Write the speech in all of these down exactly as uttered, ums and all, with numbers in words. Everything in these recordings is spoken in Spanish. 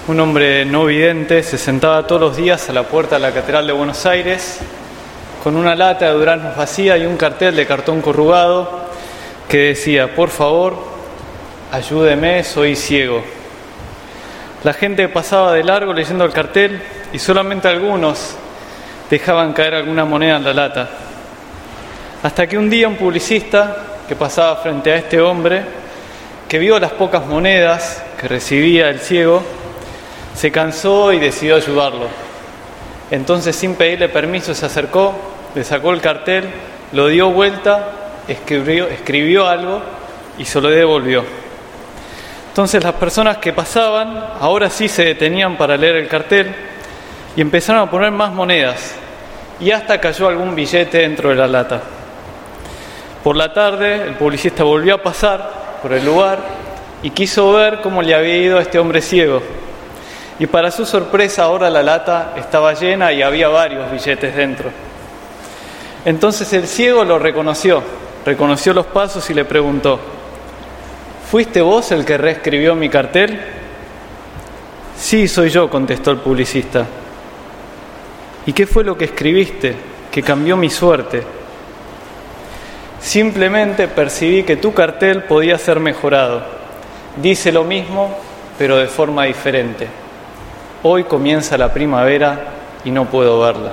un hombre no vidente se sentaba todos los días a la puerta de la Catedral de Buenos Aires con una lata de duraznos vacía y un cartel de cartón corrugado que decía: por favor, ayúdeme, soy ciego. La gente pasaba de largo leyendo el cartel y solamente algunos dejaban caer alguna moneda en la lata. Hasta que un día un publicista que pasaba frente a este hombre, que vio las pocas monedas que recibía el ciego, se cansó y decidió ayudarlo. Entonces, sin pedirle permiso, se acercó, le sacó el cartel, lo dio vuelta, escribió, escribió algo y se lo devolvió. Entonces las personas que pasaban ahora sí se detenían para leer el cartel y empezaron a poner más monedas, y hasta cayó algún billete dentro de la lata. Por la tarde el publicista volvió a pasar por el lugar y quiso ver cómo le había ido a este hombre ciego. Y para su sorpresa, ahora la lata estaba llena y había varios billetes dentro. Entonces el ciego lo reconoció, reconoció los pasos y le preguntó: ¿fuiste vos el que reescribió mi cartel? Sí, soy yo, contestó el publicista. ¿Y qué fue lo que escribiste que cambió mi suerte? Simplemente percibí que tu cartel podía ser mejorado. Dice lo mismo, pero de forma diferente. Hoy comienza la primavera y no puedo verla.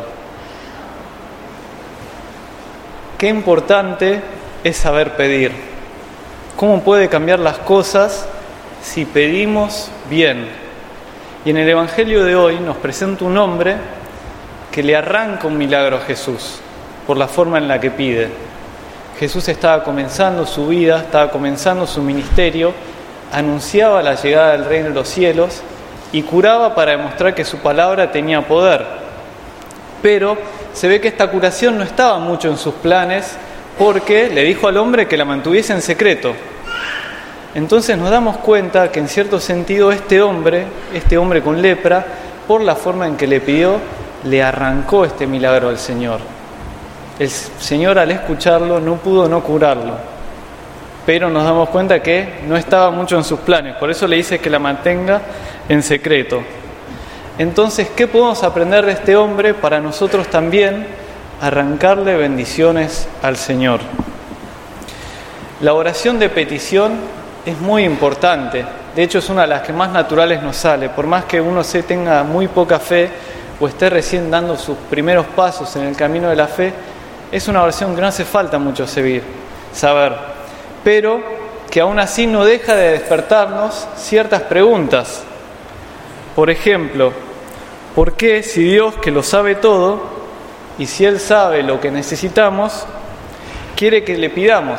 Qué importante es saber pedir. ¿Cómo puede cambiar las cosas si pedimos bien? Y en el Evangelio de hoy nos presenta un hombre que le arranca un milagro a Jesús por la forma en la que pide. Jesús estaba comenzando su vida, estaba comenzando su ministerio, anunciaba la llegada del reino de los cielos y curaba para demostrar que su palabra tenía poder. Pero se ve que esta curación no estaba mucho en sus planes, porque le dijo al hombre que la mantuviese en secreto. Entonces nos damos cuenta que en cierto sentido este hombre, este hombre con lepra, por la forma en que le pidió, le arrancó este milagro al Señor. El Señor, al escucharlo, no pudo no curarlo, pero nos damos cuenta que no estaba mucho en sus planes, por eso le dice que la mantenga en secreto. Entonces, ¿qué podemos aprender de este hombre para nosotros también arrancarle bendiciones al Señor? La oración de petición es muy importante, de hecho es una de las que más naturales nos sale, por más que uno se tenga muy poca fe o esté recién dando sus primeros pasos en el camino de la fe, es una oración que no hace falta mucho saber, pero que aún así no deja de despertarnos ciertas preguntas. Por ejemplo, ¿por qué, si Dios, que lo sabe todo, y si Él sabe lo que necesitamos, quiere que le pidamos?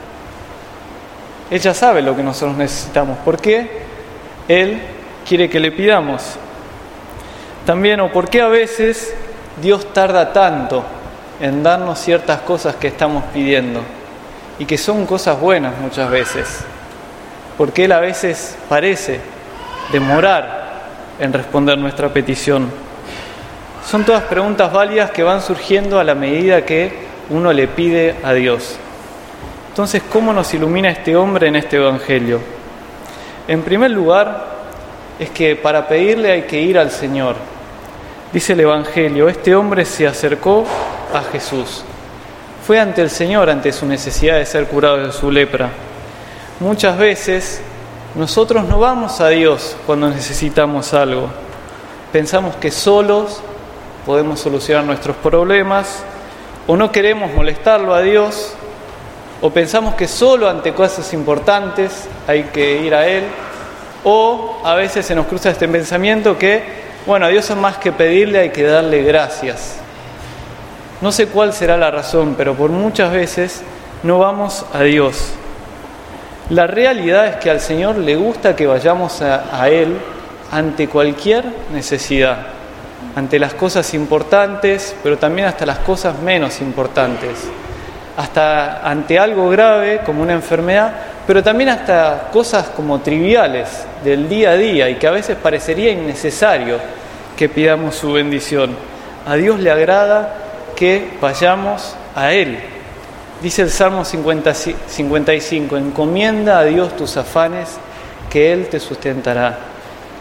Él ya sabe lo que nosotros necesitamos. ¿Por qué Él quiere que le pidamos? También, ¿o por qué a veces Dios tarda tanto en darnos ciertas cosas que estamos pidiendo? Y que son cosas buenas muchas veces. ¿Por qué Él a veces parece demorar en responder nuestra petición? Son todas preguntas válidas que van surgiendo a la medida que uno le pide a Dios. Entonces, ¿cómo nos ilumina este hombre en este Evangelio? En primer lugar, es que para pedirle hay que ir al Señor. Dice el Evangelio: este hombre se acercó a Jesús. Fue ante el Señor, ante su necesidad de ser curado de su lepra. Muchas veces nosotros no vamos a Dios cuando necesitamos algo. Pensamos que solos podemos solucionar nuestros problemas, o no queremos molestarlo a Dios, o pensamos que solo ante cosas importantes hay que ir a Él, o a veces se nos cruza este pensamiento que, bueno, a Dios es más que pedirle, hay que darle gracias. No sé cuál será la razón, pero por muchas veces no vamos a Dios. La realidad es que al Señor le gusta que vayamos a, a Él ante cualquier necesidad, ante las cosas importantes, pero también hasta las cosas menos importantes, hasta ante algo grave como una enfermedad, pero también hasta cosas como triviales del día a día y que a veces parecería innecesario que pidamos su bendición. A Dios le agrada que vayamos a Él. Dice el Salmo cincuenta y cinco: encomienda a Dios tus afanes, que Él te sustentará.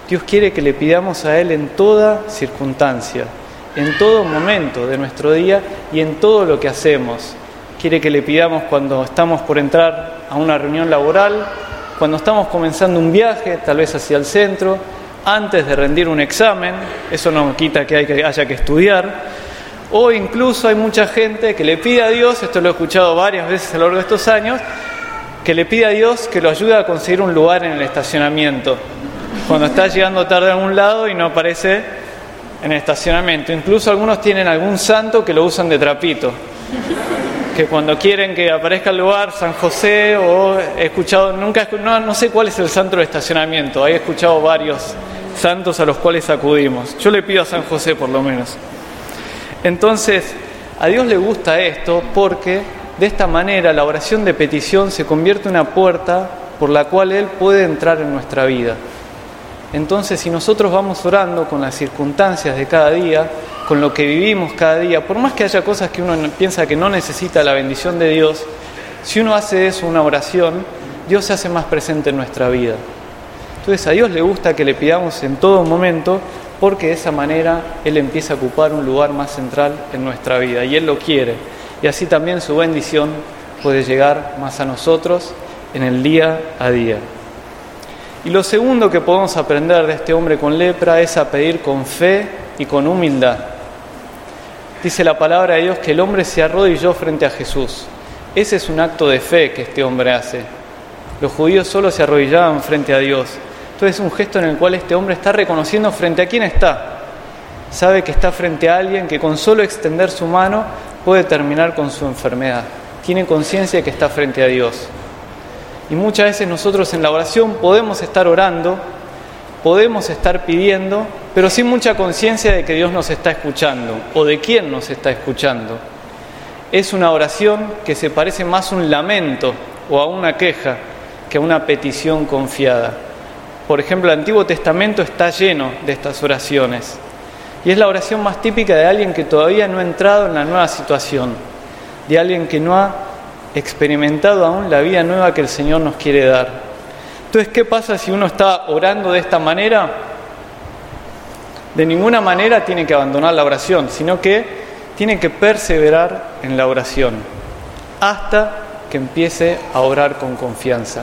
Dios quiere que le pidamos a Él en toda circunstancia, en todo momento de nuestro día y en todo lo que hacemos. Quiere que le pidamos cuando estamos por entrar a una reunión laboral, cuando estamos comenzando un viaje, tal vez hacia el centro, antes de rendir un examen, eso no quita que, hay que haya que estudiar, o incluso hay mucha gente que le pide a Dios, esto lo he escuchado varias veces a lo largo de estos años, que le pide a Dios que lo ayude a conseguir un lugar en el estacionamiento, cuando está llegando tarde a algún lado y no aparece en el estacionamiento. Incluso algunos tienen algún santo que lo usan de trapito, que cuando quieren que aparezca el lugar, San José, o he escuchado, nunca no, no sé cuál es el santo de estacionamiento, he escuchado varios santos a los cuales acudimos. Yo le pido a San José por lo menos. Entonces, a Dios le gusta esto porque de esta manera la oración de petición se convierte en una puerta por la cual Él puede entrar en nuestra vida. Entonces, si nosotros vamos orando con las circunstancias de cada día, con lo que vivimos cada día, por más que haya cosas que uno piensa que no necesita la bendición de Dios, si uno hace eso, una oración, Dios se hace más presente en nuestra vida. Entonces, a Dios le gusta que le pidamos en todo momento, porque de esa manera Él empieza a ocupar un lugar más central en nuestra vida, y Él lo quiere. Y así también su bendición puede llegar más a nosotros en el día a día. Y lo segundo que podemos aprender de este hombre con lepra es a pedir con fe y con humildad. Dice la palabra de Dios que el hombre se arrodilló frente a Jesús. Ese es un acto de fe que este hombre hace. Los judíos solo se arrodillaban frente a Dios. Entonces es un gesto en el cual este hombre está reconociendo frente a quién está. Sabe que está frente a alguien que con solo extender su mano puede terminar con su enfermedad. Tiene conciencia de que está frente a Dios. Y muchas veces nosotros en la oración podemos estar orando, podemos estar pidiendo, pero sin mucha conciencia de que Dios nos está escuchando o de quién nos está escuchando. Es una oración que se parece más a un lamento o a una queja que a una petición confiada. Por ejemplo, el Antiguo Testamento está lleno de estas oraciones. Y es la oración más típica de alguien que todavía no ha entrado en la nueva situación, de alguien que no ha experimentado aún la vida nueva que el Señor nos quiere dar. Entonces, ¿qué pasa si uno está orando de esta manera? De ninguna manera tiene que abandonar la oración, sino que tiene que perseverar en la oración hasta que empiece a orar con confianza.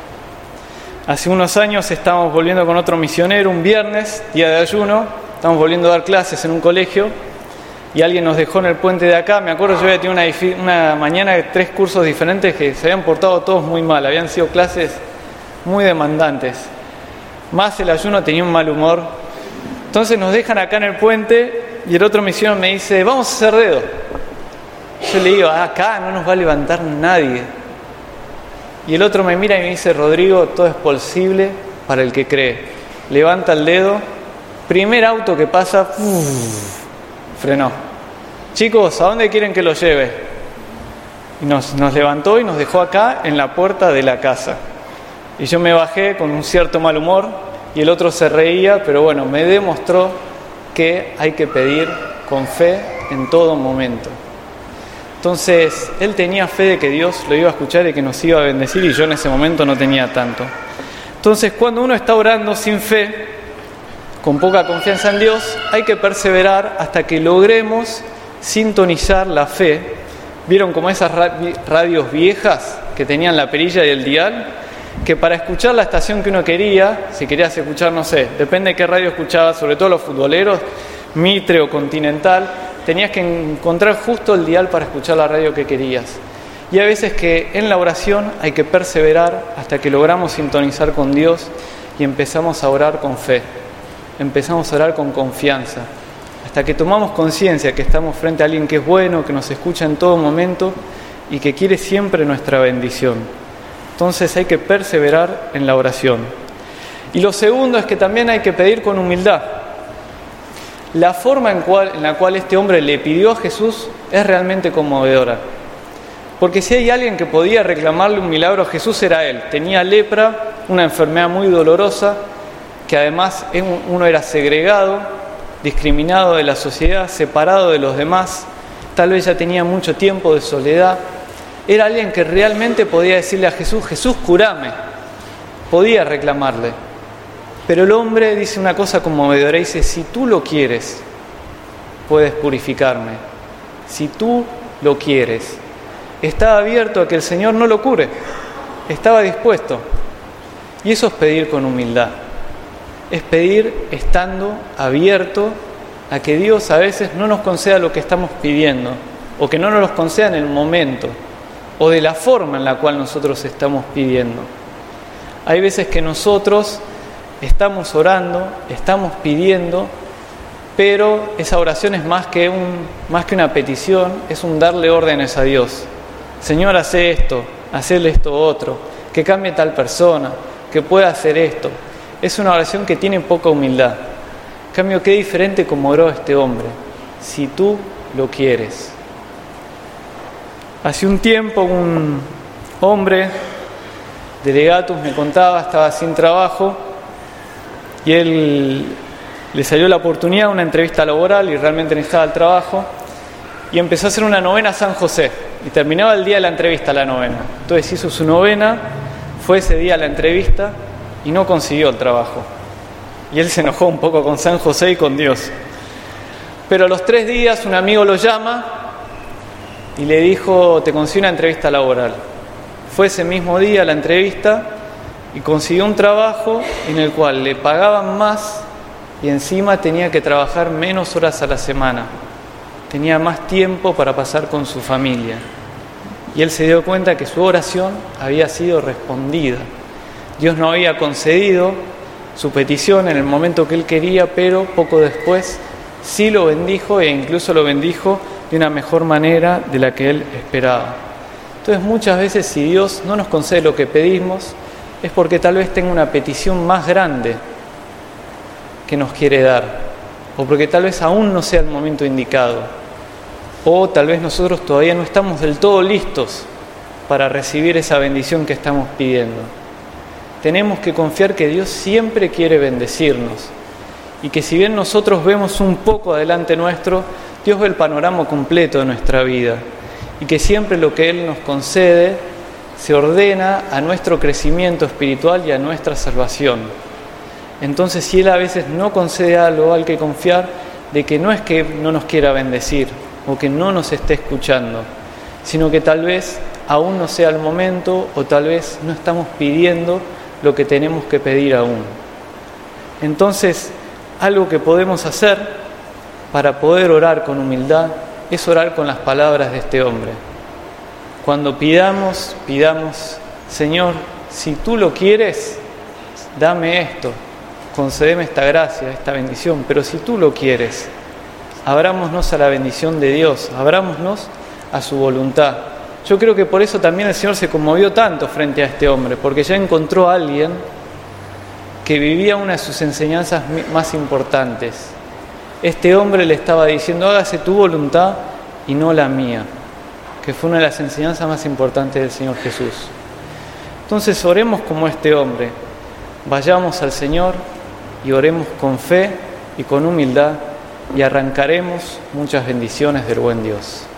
Hace unos años estábamos volviendo con otro misionero, un viernes, día de ayuno, estábamos volviendo a dar clases en un colegio y alguien nos dejó en el puente de acá. Me acuerdo, yo había tenido una, una mañana de tres cursos diferentes que se habían portado todos muy mal, habían sido clases muy demandantes. Más el ayuno, tenía un mal humor. Entonces nos dejan acá en el puente y el otro misionero me dice, vamos a hacer dedo. Yo le digo, acá no nos va a levantar nadie. Y el otro me mira y me dice, Rodrigo, todo es posible para el que cree. Levanta el dedo, primer auto que pasa, ¡uf! Frenó. Chicos, ¿a dónde quieren que lo lleve? Y nos, nos levantó y nos dejó acá en la puerta de la casa. Y yo me bajé con un cierto mal humor y el otro se reía, pero bueno, me demostró que hay que pedir con fe en todo momento. Entonces, él tenía fe de que Dios lo iba a escuchar y que nos iba a bendecir, y yo en ese momento no tenía tanto. Entonces, cuando uno está orando sin fe, con poca confianza en Dios, hay que perseverar hasta que logremos sintonizar la fe. ¿Vieron como esas radios viejas que tenían la perilla y el dial? Que para escuchar la estación que uno quería, si querías escuchar, no sé, depende de qué radio escuchabas, sobre todo los futboleros, Mitre o Continental, tenías que encontrar justo el dial para escuchar la radio que querías. Y a veces que en la oración hay que perseverar hasta que logramos sintonizar con Dios y empezamos a orar con fe. Empezamos a orar con confianza, hasta que tomamos conciencia que estamos frente a alguien que es bueno, que nos escucha en todo momento y que quiere siempre nuestra bendición. Entonces hay que perseverar en la oración. Y lo segundo es que también hay que pedir con humildad. La forma en, cual, en la cual este hombre le pidió a Jesús es realmente conmovedora. Porque si hay alguien que podía reclamarle un milagro a Jesús, era él. Tenía lepra, una enfermedad muy dolorosa, que además uno era segregado, discriminado de la sociedad, separado de los demás, tal vez ya tenía mucho tiempo de soledad. Era alguien que realmente podía decirle a Jesús, Jesús, curame. Podía reclamarle. Pero el hombre dice una cosa conmovedora, dice, si tú lo quieres, puedes purificarme. Si tú lo quieres. Estaba abierto a que el Señor no lo cure. Estaba dispuesto. Y eso es pedir con humildad. Es pedir estando abierto a que Dios a veces no nos conceda lo que estamos pidiendo, o que no nos lo conceda en el momento, o de la forma en la cual nosotros estamos pidiendo. Hay veces que nosotros estamos orando, estamos pidiendo, pero esa oración es más que, un, más que una petición, es un darle órdenes a Dios. Señor, hace esto, hacele esto otro, que cambie tal persona, que pueda hacer esto. Es una oración que tiene poca humildad. En cambio, qué diferente como oró este hombre. Si tú lo quieres. Hace un tiempo un hombre de Legatus me contaba, estaba sin trabajo y él le salió la oportunidad, una entrevista laboral y realmente necesitaba el trabajo y empezó a hacer una novena a San José y terminaba el día de la entrevista la novena. Entonces hizo su novena, fue ese día a la entrevista y no consiguió el trabajo. Y él se enojó un poco con San José y con Dios. Pero a los tres días un amigo lo llama y le dijo, te consigo una entrevista laboral. Fue ese mismo día a la entrevista y consiguió un trabajo en el cual le pagaban más y encima tenía que trabajar menos horas a la semana. Tenía más tiempo para pasar con su familia. Y él se dio cuenta que su oración había sido respondida. Dios no había concedido su petición en el momento que él quería, pero poco después sí lo bendijo e incluso lo bendijo de una mejor manera de la que él esperaba. Entonces muchas veces si Dios no nos concede lo que pedimos es porque tal vez tenga una petición más grande que nos quiere dar, o porque tal vez aún no sea el momento indicado, o tal vez nosotros todavía no estamos del todo listos para recibir esa bendición que estamos pidiendo. Tenemos que confiar que Dios siempre quiere bendecirnos y que si bien nosotros vemos un poco adelante nuestro, Dios ve el panorama completo de nuestra vida y que siempre lo que Él nos concede se ordena a nuestro crecimiento espiritual y a nuestra salvación. Entonces, si Él a veces no concede algo, hay que confiar de que no es que no nos quiera bendecir o que no nos esté escuchando, sino que tal vez aún no sea el momento o tal vez no estamos pidiendo lo que tenemos que pedir aún. Entonces, algo que podemos hacer para poder orar con humildad es orar con las palabras de este hombre. Cuando pidamos, pidamos, Señor, si tú lo quieres, dame esto, concédeme esta gracia, esta bendición, pero si tú lo quieres, abrámonos a la bendición de Dios, abrámonos a su voluntad. Yo creo que por eso también el Señor se conmovió tanto frente a este hombre, porque ya encontró a alguien que vivía una de sus enseñanzas más importantes. Este hombre le estaba diciendo, hágase tu voluntad y no la mía, que fue una de las enseñanzas más importantes del Señor Jesús. Entonces oremos como este hombre, vayamos al Señor y oremos con fe y con humildad y arrancaremos muchas bendiciones del buen Dios.